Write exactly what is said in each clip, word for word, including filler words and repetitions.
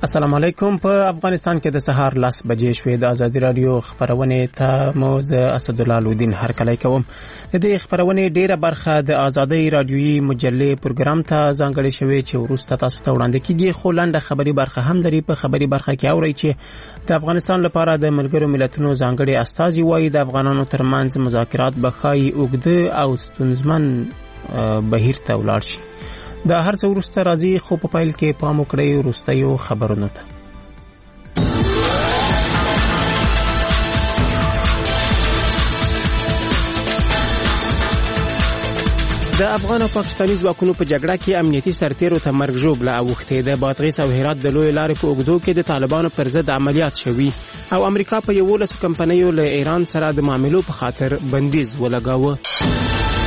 السلام علیکم. په افغانستان کې د سهار لاس بجې شوې. د ازادي رادیو خبرونې ته مو زه اسدالله الودین هرکلی کوم. د دې خبرونې ډیره برخه د ازادي رادیوي مجلې پروګرام ته ځانګړې شوې چې وروسته تاسو ته وړاندې کیږي، خو لنډه خبري برخه هم لري. په خبري برخه کې اورئ چې د افغانستان لپاره د ملګرو ملتونو ځانګړي استازي وایي د افغانانو ترمنځ مذاکرات به ښایي اوږده او ستونزمن بهیر ته ولاړ شي. دا هر څه وروسته راځي، خو په پیل کې پام وکړئ وروستیو خبرونو ته. د افغان او پاکستاني ځواکونو په جګړه کې امنیتي سرتیرو ته مرګ ژوبله اوښتې ده. بادغیس او هرات د لوی لارې په اوږدو کې د طالبانو پر ضد عملیات شوي او امریکا په یولسو کمپنیو له ایران سره د معاملو په خاطر بندیز ولګاوه.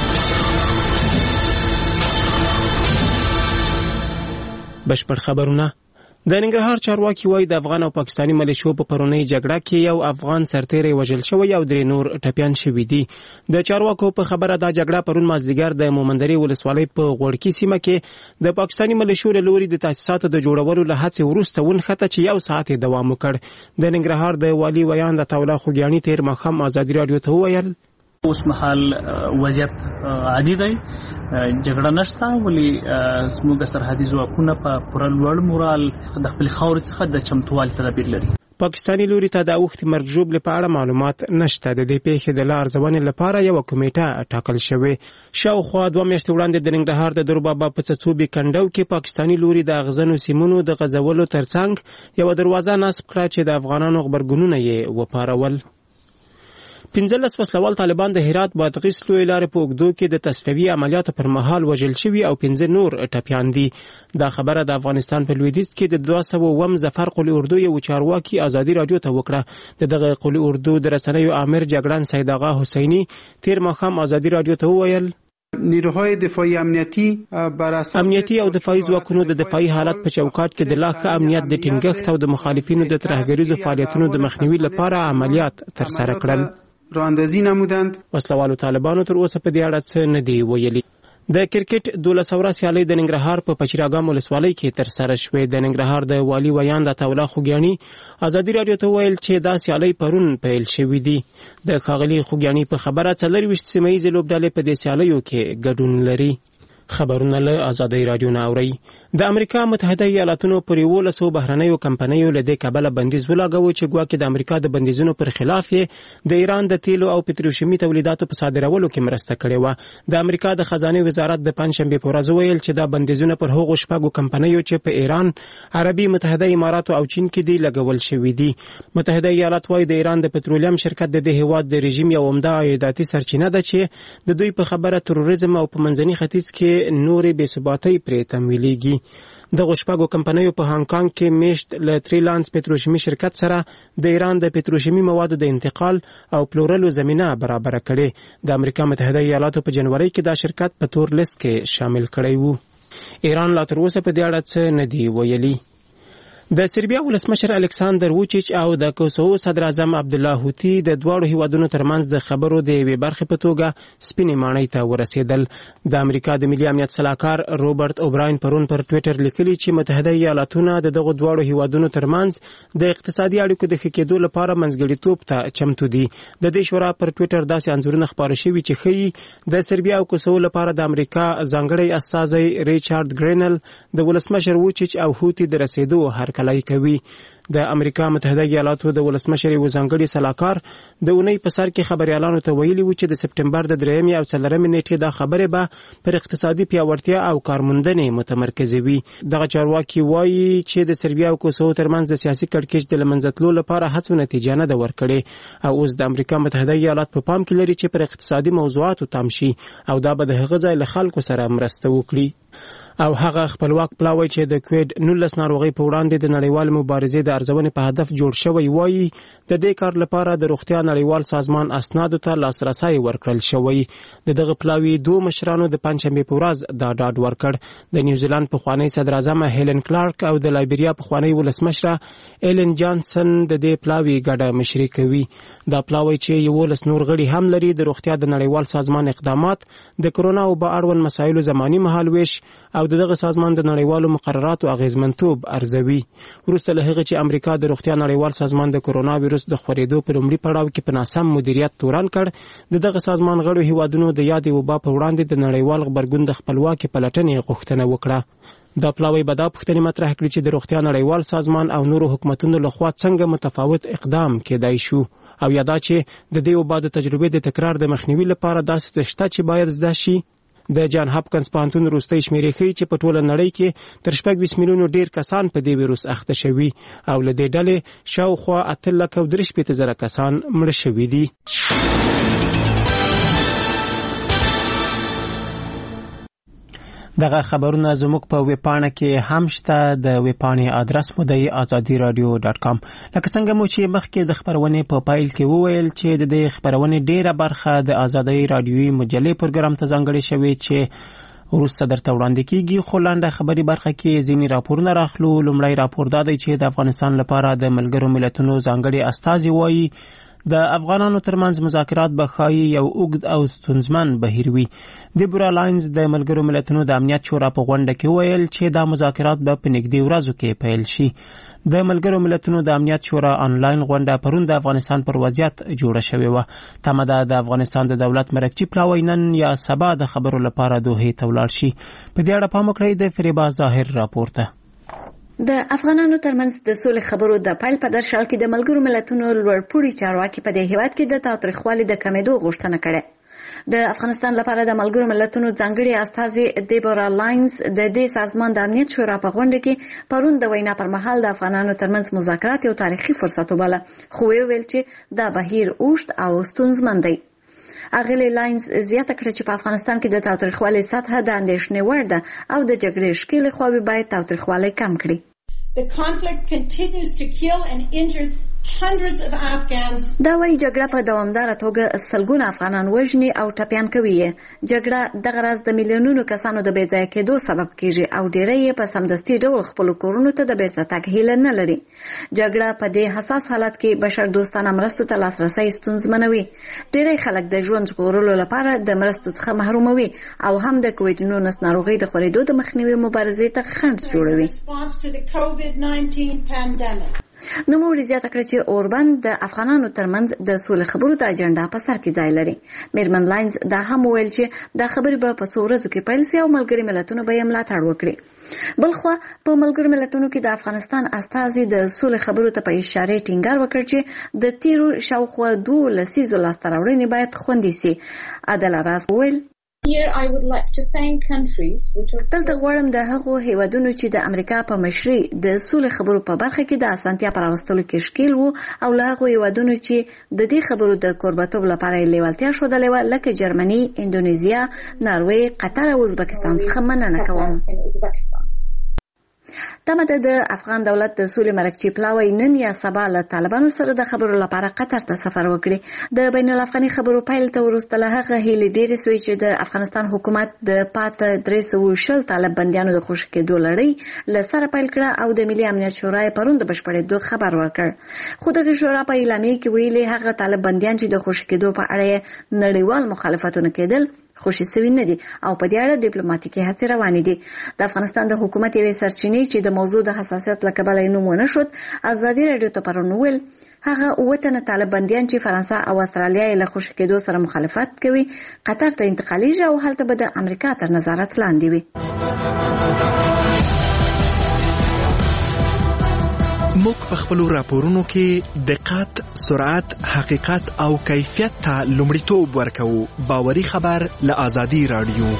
بشپړ خبرونه. د ننګرهار چارواکي وایي د افغان او پاکستاني ملیشو په پرونی جګړه کې یو افغان سرتیری وژل شوی او درې نور ټپیان شوي دي. د چارواکو په خبره دا جګړه پرون مازدیګر د مومندري ولسوالۍ په غوړکي سیمه کې د پاکستاني ملیشو له لوري د تاسیساتو د جوړولو له هڅې وروسته ونښته چې یو ساعت دوام وکړ. د ننګرهار د والي ویان د تاوله خوګیاني تیر ماښام ازادي رادیو ته وویل اوس مهال وضعیت عادي دی، جګړه نشته، ولی زموږ سرحدي ځواکونه په پوره لوړ مورال د خپل خاورې څخه د چمتووالي تدابیر لري. پاکستاني لوري ته د اوښتې مرګ ژوبلې په اړه معلومات نشته. د دې پیښې د لارځونې لپاره یوه کمیټه ټاکل شوې. شاوخوا دوه میاشتې وړاندې د ننګرهار د دروبابا په څڅوبي کنډو کې پاکستاني لوري د اغزنو سیمونو د غځولو ترڅنګ یوه دروازه نصب کړه چې د افغانانو غبرګونونه یې وپارول. پنځلس وسلوال طالبان د هرات بادغیس لوی لارې په اوږدو کې د تصفیوي عملیاتو پر مهال وژل شوي او پنځه نور ټپیان دي. دا خبره د افغانستان په لویدیځ کې د دوه سوه اووم ظفر قلي اردو یو چارواکي ازادي رادیو ته وکړه. د دغه قلي اردو د رسنیو امیر جګړن سید آغا حسیني تیر ماښام ازادي رادیو ته وویل نیروهای دفاعی امنیتی بر اساس امنیتي او دفاعي ځواکونو د دفاعي حالت په چوکاټ کې د لا ښه امنیت د ټینګښت او د مخالفینو د ترهګریزو فعالیتونو د مخنیوي لپاره عملیات ترسره کړل. راندازی نمودند. وسلوالو طالبانو تر اوسه په دې اړه څه نه دی ویلي. د کرکټ دولس اوره سیالۍ د ننګرهار په پچراګام ولسوالۍ کې ترسره شوې. د ننګرهار د والي ویان د تاوله خوګیاني ازادي رادیو ته ویل چې دا سیالۍ پرون پیل شوې دي. د ښاغلي خوګیاني په خبره څلرویشت سیمه ییزې لوبډلې په دې سیالیو کې ګډون لري. خبرونه له ازادي رادیو نه اورئ. د امریکا متحده ایالاتونو پر یولسو بهرنیو کمپنیو له دې کبله بندیز ولګاوه چې ګواکې د امریکا د بندیزونو پر خلاف یې د ایران د تیلو او پتروشیمي تولیداتو په صادرولو کې مرسته کړې وه. د امریکا د خزانې وزارت د پنجشنبې په ورځ ویل چې دا بندیزونه پر هغو شپږو کمپنیو چې په ایران، عربي متحده اماراتو او چین کې دي لګول شوي دي. متحده ایالات وايي د ایران د پترولیم شرکت د دې هیواد د رژیم یو عمده عایداتي سرچینه ده چې د دوی په خبره تروریزم او په منځني ختیځ کې نورې بې ثباتۍ پرې تمویلېږي. دغو شپږو کمپنیو په هانګ کانګ کې میشت له تریلانس پتروشیمي شرکت سره د ایران د پتروشیمي موادو د انتقال او پلورلو زمینه برابره کړې. د امریکا متحده ایالاتو په جنوري کې دا شرکت په تور لیست کې شامل کړی وو. ایران لا تر اوسه په دې اړه څه نه دی ویلي. د سربیا ولسمشر الکساندر ووچیچ او د کوسوو صدر اعظم عبدالله هوتی د دواړو هیوادونو ترمنځ د خبرو د یوې برخې په توګه سپینې ماڼۍ ته ورسېدل. د امریکا د ملي امنیت سلاکار روبرت اوبراین پرون پر ټویټر لیکلي چې متحده ایالاتونه د دغو دواړو هیوادونو ترمنځ د اقتصادي اړیکو د ښه کېدو لپاره منځګړیتوب ته چمتو دي. د دې شورا پر ټویټر داسې انځورونه خپاره شوي چې ښیي د سربیا او کوسوو لپاره د امریکا ځانګړی استازی ریچارډ ګرینل د ولسمشر ووچیچ او هوتی د رسېدو هرکلی کوي. د امریکا متحده ایالاتو د ولسمشر یو ځانګړي سلاکار د اونۍ په سر کې خبريالانو ته ویلي و چې د سپټمبر د درېیمې او څلورمې نیټې دا خبره به پر اقتصادي پیاوړتیا او کارموندنې متمرکزه وي. دغه چارواکي وایي چې د سربیا او کوسوو ترمنځ د سیاسي کړکېچ د له منځه تلو لپاره هڅو نتیجه نه ده ورکړې او اوس د امریکا متحده ایالات په پام کې لري چې پر اقتصادي موضوعاتو تم شي او دا به د هغه ځای له خلکو سره مرسته وکړي. او هغه خپلواک پلاوی چې د کووید نولس ناروغۍ په وړاندې د نړیوال مبارزې د ارزونې په هدف جوړ شوی وایي د دې کار لپاره د روغتیا نړیوال سازمان اسنادو ته لاسرسی ورکړل شوی. د دغه پلاوی دوه مشرانو د پنجشنبې په ورځ دا ډاډ ورکړ. د نیوزیلند پخوانی صدر اعظم هیلن کلارک او د لایبریا پخوانی ولسمشره ایلن جانسن د دې پلاوی ګډه مشري کوي. دا پلاوی چې یولس نور غړي هم لري د روغتیا د نړیوال سازمان اقدامات د کرونا او به اړوند مسایلو زماني مهالویش او دغه سازمان د نړیوالو مقرراتو اغیزمنتوب ارزوي. وروسته له هغه چې امریکا د روغتیا نړیوال سازمان د کرونا وایرس د خپرېدو په لومړي پړاو کې په ناسم مدیریت تورن کړ، د دغه سازمان غړو هیوادونو د یادې وبا په وړاندې د نړیوال غبرګون د خپلواکي پلټنې غوښتنه وکړه. دا پلاوی به دا پوښتنې مطرح کړي چې د روغتیا نړیوال سازمان او نورو حکومتونو لخوا څنګه متفاوت اقدام کېدای شو، او یا دا چې د دې وبا د تجربې د تکرار د مخنیوي لپاره داسې څه شته چې باید زده شي. د جان هاپکنز پوهنتون وروستۍ شمیرې ښیي چې په ټوله نړۍ کې تر شپږ ویشت میلیونو ډیر کسان په دې ویروس اخته شوي او له دې ډلې شاوخوا اته لکه او درې شپېته زره کسان مړه شوي دي. دغه خبرونه زموږ په ویبپاڼه کې هم شته. د ویبپاڼې ادرس مو دی آزادي رادیو ډاټ کام. لکه څنګه مو چې مخکې د خبرونې په پایل کې وویل چې د دې خبرونې ډیره برخه د آزادي رادیوي مجلې پروګرام ته ځانګړې شوې چې وروسته درته وړاندې کیږي. خو لنډه خبري برخه کې ځینې راپورونه راخلو. لومړی راپور دا دی چې د افغانستان لپاره د ملګرو ملتونو ځانګړي استازي وایي د افغانانو ترمنځ مذاکرات به ښایي یو اوږد او ستونزمن بهیر وي. دیبورا لاینز د ملګرو ملتونو د امنیت شورا په غونډه کې ویل چې دا مذاکرات به په نږدې ورځو کې پیل شي. د ملګرو ملتونو د امنیت شورا آنلاین غونډه پرون د افغانستان پر وضعیت جوړه شوې وه. تمه ده د افغانستان د دولت مرکچي پلاوی نن یا سبا د خبرو لپاره دوحې ته ولاړ شي. په دې اړه پام وکړئ د فریبا ظاهر راپور ته. د افغانانو ترمنځ د سولې خبرو د پیل په درشل کې د ملګرو ملتونو لوړپوړي چارواکي په دې هیواد کې د تاوتریخوالي د کمېدو غوښتنه کړې. د افغانستان لپاره د ملګرو ملتونو ځانګړي استازي دیبورا لاینز د دې سازمان د امنیت شورا په غونډه کې پرون د وینا پر مهال د افغانانو ترمنځ مذاکرات یو تاریخي فرصت وباله، خو ویل چې دا بهیر اوږد او ستونزمن دی. اغلی لاینز زیاته کړه چې په افغانستان کې د تاوتریخوالي سطح د اندېښنې وړ ده او د جګړې ښکېلې خواوې باید تاوتریخوالی کم کړي. The conflict continues to kill and injure hundreds of Afghans. دا وايي جګړه په دوامداره توګه سلګونه افغانان وژني او ټپيان کوي. جګړه دغه راز د میلیونونو کسانو د بې ځایه کېدو سبب کیږي او ډېری یې په سمدستي ډول خپل کورونو ته د بیرته تګ هیله نه لري. جګړه په دې حساس حالت کې بشر دوستانه مرستو ته لاسرسی ستونزمنوي. ډېری خلک د ژوند ژغورلو لپاره د مرستو څخه محروموي او هم د کووډ نولس ناروغۍ د خپرېدو د مخنیوي مبارزې ته خنډ جوړوي. نو موري زیاته کړه چې اوربان د افغانانو ترمنځ د سولې خبرو د اجنډا په سر کې ځای لري. میرمن لاینز دا هم ویل چې دا خبرې به په څو ورځو کې پیل شي او ملګري ملتونه به یې ملاتړ وکړي. بلخو په ملګري ملتونو کې د افغانستان استازي د سولې خبرو ته په اشاره ټینګار وکړ چې د تیرو شاوخوا دوه لسیزو لاسته راوړنې باید خوندي شي. عدل راز ویل Here I would like to thank countries which are دلته غواړم د هغو هیوادونو چې د امریکا په مشرۍ د سولې خبرو په برخه کې د اسانتیا پر راوستلو کې شکیل وو او له هغو هیوادونو چې د دې خبرو د کوربتوب لپاره یې لیوالتیا ښودلې وه لکه جرمني، اندونیزیا، ناروې، قطر او ازبکستان څخه مننه کوم. تمه ده د افغان دولت د سولې مرکچي پلاوی نن یا سبا له طالبانو سره د خبرو لپاره قطر ته سفر وکړي. د بین الافغاني خبرو پیل ته وروسته له هغه هیلې ډېرې سوې چې د افغانستان حکومت د پاته درې سوه شل طالب بندیانو د خوشي کېدو لړۍ له سره پیل کړه او د ملي امنیت شورا یې پرون د بشپړېدو خبر ورکړ. خو دغه شورا په اعلامیه کې ویلي هغه طالب بندیان چې د خوشي کېدو په اړه نړیوال مخالفتونه کېدل خوشي سوي نه دي او په دې اړه ډیپلوماټیکي هڅې روانې دي. د افغانستان د حکومت یوې سرچینې چې د موضوع د حساسیت له کبله یې نوم ونه شود ازادي راډیو ته پرون وویل هغه اووه تنه طالب بندیان چې فرانسه او استرالیا یې له خوشي کېدو سره مخالفت کوي قطر ته انتقالیږي او هلته به د امریکا تر نظارت لاندې وي. موږ په خپلو راپورونو کې دقت، سرعت، حقیقت او کیفیت ته لومړیتوب ورکوو. باوري خبر له آزادي رادیو.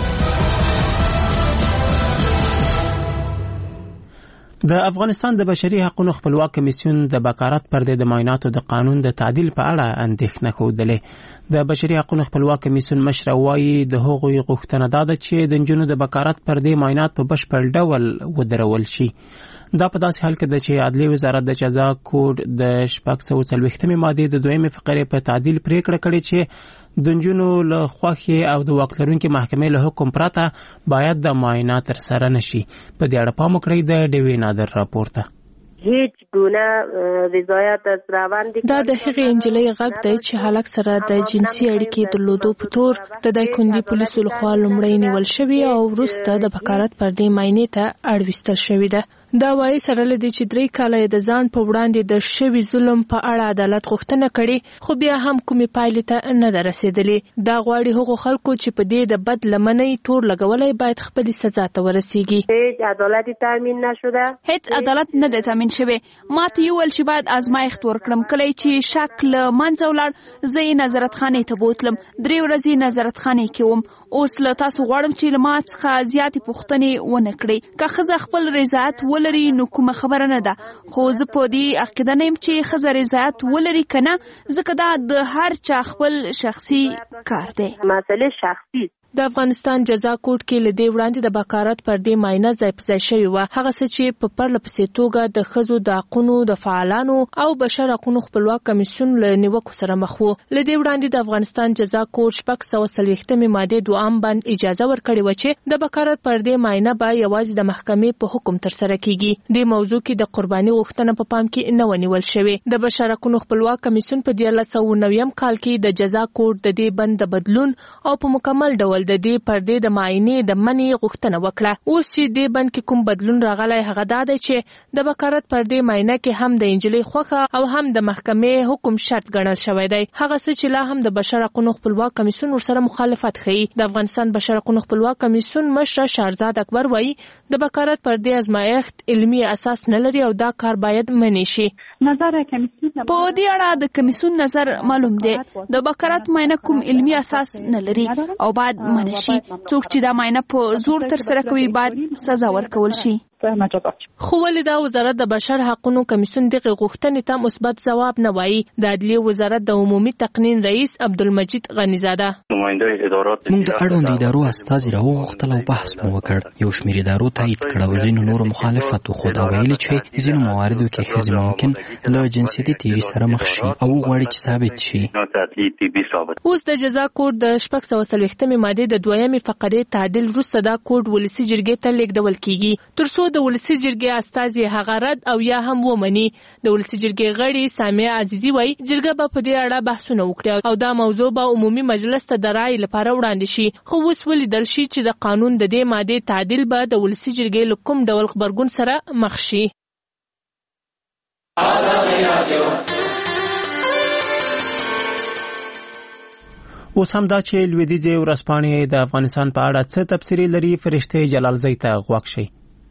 د افغانستان د بشري حقوقو خپلواک کمیسیون د بکارت پردې د معایناتو د قانون د تعدیل په اړه اندېښنه ښودلې. د بشري حقوقو خپلواک کمیسیون مشر وایي د هغوی غوښتنه ده چې د نجونو د بکارت پردې معاینات په بشپړ ډول ودرول شي. دا په داسې حال کې ده چې عدلیې وزارت د جزا کوډ د شپږ سوه څلوېښتمې مادې د دویمې فقرې په تعدیل پریکړه کړې چې د نجونو له خوښې او د واک لرونکي محکمې له حکم پرته باید د معاینات ترسره نشي. په دې اړه پام وکړئ د ډیوې نادر راپور ته. هیڅ ګونه رضایت از روند دا د هغې انجلۍ غږ دی چې هلک سره د جنسي اړیکې درلودو په تور د دایکنډي پولیسو لخوا لومړی نیول شوی او وروسته د بکارت پردې معاینې ته اړوستل شوې ده. دا وایي سره له دې چې درې کاله د ځان په وړاندې د شوي ظلم په اړه عدالت غوښتنه کړې خو بیا هم کومې پایلې ته نه ده رسېدلې. دا غواړي هغو خلکو چې په دې د بد لمنۍ تور لګولی باید خپلې سزا ته ورسیږي. هیڅ عدالت تامین نشده، هیڅ عدالت نه دی تامین شوی. ما ته یې وویل چې باید ازمایښت ورکړم. کله چې شک له منځه ولاړ زه یې نظارتخانې ته بوتلم. درې ورځې نظارتخانې کې وم. اوس له تاسو غواړم چې له ما څخه زیاتې پوښتنې ونه کړئ. که ښځه خپل رضایت ولري نو کومه خبره نه ده، خو زه په دې عقیده نه یم چې ښځه رضایت ولري که نه، ځکه دا د هر چا خپل شخصي کار دی. مسئله شخصي. د افغانستان جزا کوټ کې له دې وړاندې د بکارت پردې معاینه ځای په ځای شوې وه. هغه څه چې په پرله پسې توګه د ښځو د حقونو د فعالانو او بشر حقونو خپلواک کمیسیون له نیوکو سره مخ وو. له دې وړاندې د افغانستان جزا کوټ شپږ سوه څلوېښتمې مادې دوام باندې اجازه ورکړې وه چې د بکارت پردې معاینه به یوازې د محکمې په حکم ترسره کیږي. دې موضوع کې د قرباني غوښتنه په پام کې نه ونیول شوې. د بشر حقونو خپلواک کمیسیون په دیارلس سوه نویم کال کې د جزا کوټ د دې بند د بدلون او په مکمل ډول د دې پردې د معاینې د منې غوښتنه وکړه. اوس چې دې بند کې کوم بدلون راغلی هغه دا دی چې د بکارت پردې معاینه کې هم د انجلۍ خوښه او هم د محکمې حکم شرط ګڼل شوی دی. هغه څه چې لا هم د بشر حقونو خپلواک کمیسیون ورسره مخالفت ښیي. د افغانستان بشر حقونو خپلواک کمیسیون مشر شهرزاد اکبر وایي د بکارت پردې ازمایښت علمي اساس نه لري او دا کار باید منې شي. نظر کمیسیون په دې اړه د کمیسیون نظر معلوم دی. د بکارت معاینه کوم علمي اساس نه لري او باید منې شي. څوک چې دا معاینه په زور ترسره کوي باید سزا ورکول شي. خو ولې دا وزارت د بشر حقونو کمیسیون دغه غوښتنې ته مثبت ځواب نه وایي؟ د عدلیې وزارت د عمومي تقنین رئیس عبدالمجید غنیزاده: موږ د اړوند ادارو استازي راوغوښتل او بحث مو وکړ. یو شمېر ادارو تایید کړ او ځینو نورو مخالفت وښود او ویلي چې ځینو مواردو کې ښځې ممکن له جنسیتي تیري سره مخ شي او وغواړي چې ثابت شي. اوس د جزا کوډ د شپږ سوه څلوېښتمې مادې د دویمې فقرې تعدیل وروسته دا کوډ ولسي جرګې ته لیږدول کیږي تر څو د ولسي جرګې استازي هغه رد او یا هم ومني. د ولسي جرګې غړي سامیه عزیزي وایي جرګه به په دې اړه بحثونه وکړي او دا موضوع به عمومي مجلس ته د رایې لپاره وړاندې شي. خو اوس ولیدل شي چې د قانون د دې مادې تعدیل به د ولسي جرګې له کوم ډول غبرګون سره مخ شي. اوس هم دا چې لویدیځې ورځپاڼې د افغانستان په اړه څه تبصرې لري، فرشته جلالزی ته غوږ شئ.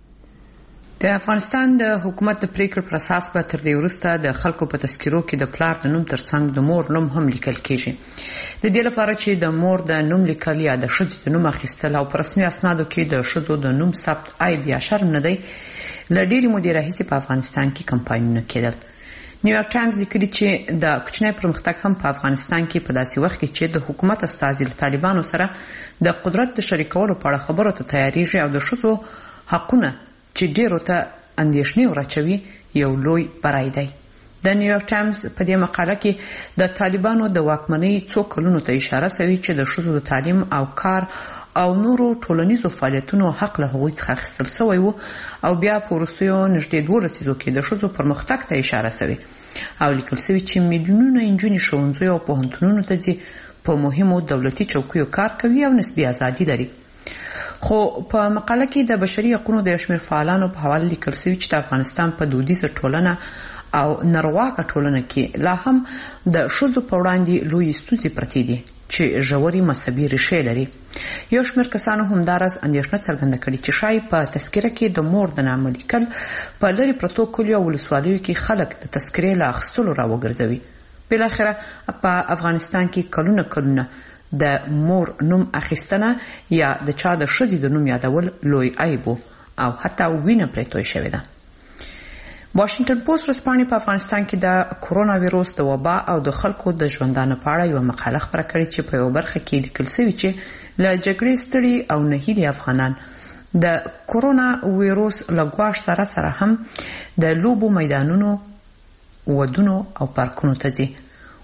د افغانستان د حکومت د پریکړې پر اساس به تر دې وروسته د خلکو په تذکیرو کې د پلار د نوم ترڅنګ د مور نوم هم لیکل کیږي. د دې لپاره چې د مور د نوم لیکل یا د ښځې د نوم اخیستل او په رسمي اسنادو کې د ښځو د نوم ثبت عیب یا شرم نه دی، له ډېرې مودې راهیسې په افغانستان کې کمپاینونه کېدل. نیویارک ټایمز لیکلي چې د کوچنی پرمختګ هم په افغانستان کې په داسې وخت کې چې د حکومت استازي له طالبانو سره د قدرت د شریکولو په اړه خبرو ته تیاریږي او د ښځو حقونه چې ډیرو ته اندېښنې ورچوي یو لوی برای دی. د نیویارک ټایمز په دې مقاله کې د طالبانو د واکمنۍ څو کلونو ته اشاره شوې چې د ښځو د تعلیم او کار او نورو ټولنیزو فعالیتونو حق له هغوی څخه اخیستل شوی و او بیا په وروستیو نږدې دوه لسیزو کې د ښځو پرمختګ ته اشاره شوې او لیکل شوي چې میلیونونه نجونې ښوونځیو او پوهنتونونو ته ځي، په مهمو دولتي چوکیو کار کوي او نسبي ازادي لري. خو په مقاله کې د بشري حقوقو د یو شمېر فعالانو په حواله لیکل شوي چې د افغانستان په دودیزه ټولنه او نرواکه ټولنه کې لا هم د ښځو په وړاندې لویې ستونزې پرتې دي چې ژورې مذهبي ریښې لري. یو شمېر کسانو همداراز اندېښنه څرګنده کړې چې ښایي په تذکره کې د مور د نامه لیکل په لرې پرتو کلیو او ولسوالیو کې خلک د تذکرې له اخیستلو راوګرځوي. بالاخره په افغانستان کې کلونه کلونه د مور نوم اخیستنه یا د چا د ښځې د نوم یادول لوی عیب او حتی وینه پرې توی شوې ده. واشنگټن پوسټ ورځپاڼې په افغانستان کې د کورونا ویروس د وبا او د خلکو د ژوندانه په اړه یوه مقاله خپره کړې چې په یوه برخه کې لیکل شوي چې له جګړې ستړي او نهیلي افغانان د کورونا ویروس له ګواښ سره سره هم د لوبو میدانونو، ودونو او پارکونو ته ځي.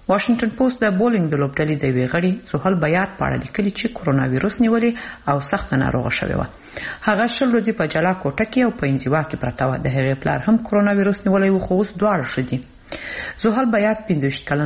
واشنگټن پوسټ د بولینګ د لوبډلې د یوې غړي زحل بیات په اړه لیکلي چې کورونا وایروس نیولې او سخت ناروغه شوې وه. هغه شل ورځې په جلا کوټه کې او په انزوا کې پرته وه. د هغې پلار هم کورونا وایروس نیولی و خو اوس دواړه ښه دي. زحل بیات پنځه ویشت کلن